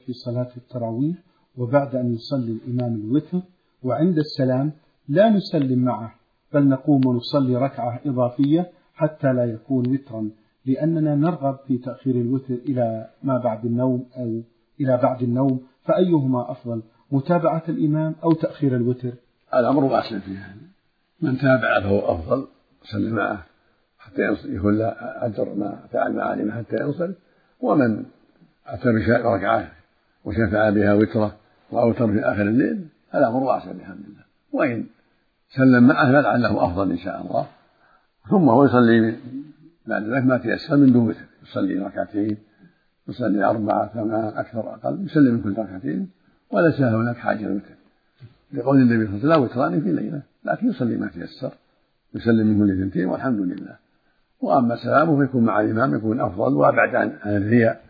في صلاة التراويح وبعد أن يصلي الإمام الوتر، وعند السلام لا نسلم معه بل نقوم ونصلي ركعة إضافية حتى لا يكون وترا، لأننا نرغب في تأخير الوتر إلى ما بعد النوم أو إلى بعد النوم، فأيهما أفضل، متابعة الإمام أو تأخير الوتر؟ الأمر واسع فيه، من تابع فهو أفضل، صلى معه حتى يكون له أجر ما فعل معالمه حتى ينصرف، ومن أتى بركعة وشفع بها وتره وأوتر في آخر الليل الأمر واسع بحمد الله. وإن سلم معه فلعله أفضل إن شاء الله، ثم هو يصلي بعد ذلك ما تيسر من دون وتر، يصلي ركعتين، يصلي 4 8 أكثر أقل، يسلم من كل ركعتين، وليس هناك حاجة للوتر، لقول النبي صلى الله عليه وسلم: لا وتران في ليلة، لكن يصلي ما تيسر، يسلم من كل 2 والحمد لله. وأما سلامه فيكون مع الإمام يكون أفضل وأبعد عن الرياء